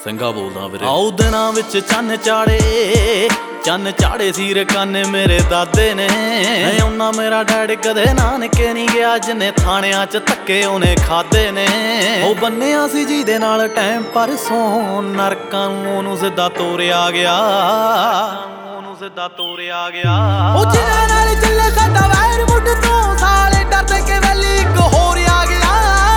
ਸਿੰਘਾ ਬੋਲਦਾ ਵੀਰੇ। ਆਉ ਦਿਨਾਂ ਵਿੱਚ ਚੰਨ ਚਾੜੇ ਸੀਰ ਕੰਨ ਮੇਰੇ ਦਾਦੇ ਨੇ। ਉਹਨਾਂ ਮੇਰਾ ਡੈਡ ਕਦੇ ਨਾਨਕੇ ਨਹੀਂ ਗਿਆ, ਜਿੰਨੇ ਥਾਣਿਆਂ 'ਚ ਧੱਕੇ ਉਹਨੇ ਖਾਦੇ ਨੇ। ਉਹ ਬੰਨਿਆ ਸੀ ਜਿਹਦੇ ਨਾਲ ਟਾਈਮ ਪਰਸੋਂ, ਨਰਕਾਂ ਨੂੰ ਉਹਨੂੰ ਸਿੱਧਾ ਤੋਰਿਆ ਗਿਆ। ਉਹ ਜਿਹਨਾਂ ਨਾਲ ਚੱਲੇ ਸਾਡਾ ਵੈਰ ਮੁੱਢ ਤੋਂ, ਸਾਲੇ ਡਰਦੇ ਕਿ ਵੈਲੀ ਇੱਕ ਹੋਰ ਆ ਗਿਆ।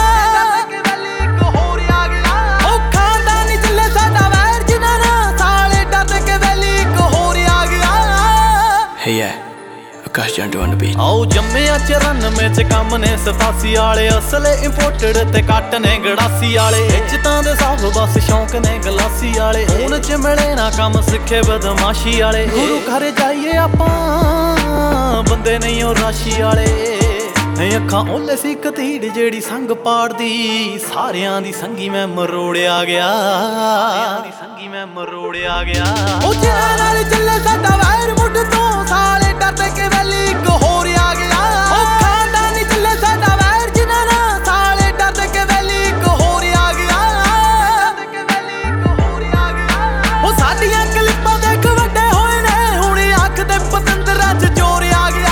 ਉਹ ਖਾਨਦਾਨੀ ਚੱਲੇ ਸਾਡਾ ਵੈਰ ਜਿਹਨਾਂ ਨਾਲ, ਸਾਲੇ ਡਰਦੇ ਕਿ ਵੈਲੀ ਇੱਕ ਹੋਰ ਆ ਗਿਆ। Hey yeah, Akash Jantu on the beat. ਆਓ ਜੰਮਿਆ 94 'ਚ ਕੰਮ ਨੇ 87 ਵਾਲੇ, ਅਸਲੇ ਇੰਪੋਰਟਡ ਤੇ ਕੱਟ ਨੇ ਗੜਾਸੀ ਵਾਲੇ। ਇੱਜ਼ਤਾਂ ਦੇ ਸਭ ਬਸ ਸ਼ੌਂਕ ਨੇ ਗਲਾਸੀ ਵਾਲੇ, ਹੁਣ 'ਚ ਮਿਲੇ ਨਾ ਕੰਮ ਸਿੱਖੇ ਬਦਮਾਸ਼ੀ ਵਾਲੇ। ਗੁਰੂ ਘਰ ਜਾਈਏ ਆਪਾਂ ਬੰਦੇ ਨਹੀਂ ਉਹ ਰਾਸ਼ੀ ਵਾਲੇ। ਅੱਖਾਂ ਓਲੇ ਸੀ ਕਤੀੜ ਜਿਹੜੀ ਸੰਗ ਪਾੜਦੀ, ਸਾਰਿਆਂ ਦੀ ਸੰਗੀ ਮੈਂ ਮਰੋੜਿਆ ਗਿਆ। ਉਹ ਜਿਹਨਾਂ ਨਾਲ ਚੱਲੇ ਸਾਡਾ ਵੈਰ ਮੁੱਢ ਤੋਂ, ਸਾਲੇ ਡਰਦੇ ਕਿ ਵੈਲੀ ਇੱਕ ਹੋਰ ਆ ਗਿਆ। ਉਹ ਖਾਨਦਾਨੀ ਚੱਲੇ ਸਾਡਾ ਵੈਰ ਜਿਹਨਾਂ ਨਾਲ, ਸਾਲੇ ਡਰਦੇ ਕਿ ਵੈਲੀ ਇੱਕ ਹੋਰ ਆ ਗਿਆ। ਉਹ ਸਾਡੀਆਂ ਕਲਿੱਪਾਂ ਦੇਖ ਵੱਡੇ ਹੋਏ ਨੇ, ਹੁਣ ਅੱਖ ਦੇ ਪਤੰਦਰਾਂ 'ਚ ਜ਼ੋਰ ਆ ਗਿਆ।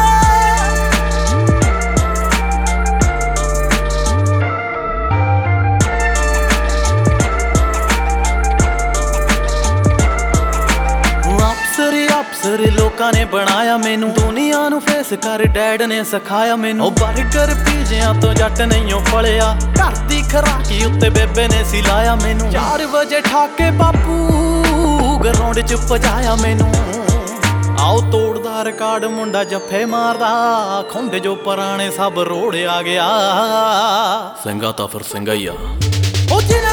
ਅਫਸਰ ਲੋਕਾਂ ਨੇ ਬਣਾਇਆ ਮੈਨੂੰ, ਦੁਨੀਆ ਨੂੰ ਫੇਸ ਕਰ ਡੈਡ ਨੇ ਸਿਖਾਇਆ ਮੈਨੂੰ। ਉਹ ਬਰਗਰ ਪੀਜ਼ਿਆਂ ਤੋਂ ਜੱਟ ਨਹੀਂ ਉਹ ਫਲਿਆ, ਘਰ ਦੀ ਖਰਾਕੀ ਉੱਤੇ ਬੇਬੇ ਨੇ ਸੀ ਲਾਇਆ ਮੈਨੂੰ। 4 ਵਜੇ ਠਾਕੇ ਬਾਪੂ ਗਰਾਊਂਡ 'ਚ ਭਜਾਇਆ ਮੈਨੂੰ। ਆਓ ਤੋੜਦਾ ਰਿਕਾਰਡ ਮੁੰਡਾ ਜੱਫੇ ਮਾਰਦਾ, ਖੁੰਡ ਜੋ ਪੁਰਾਣੇ ਸਭ ਰੋੜ ਆ ਗਿਆ। ਸਿੰਘਾ ਤਾਂ ਫਿਰ ਸਿੰਘਾ ਹੀ ਆ।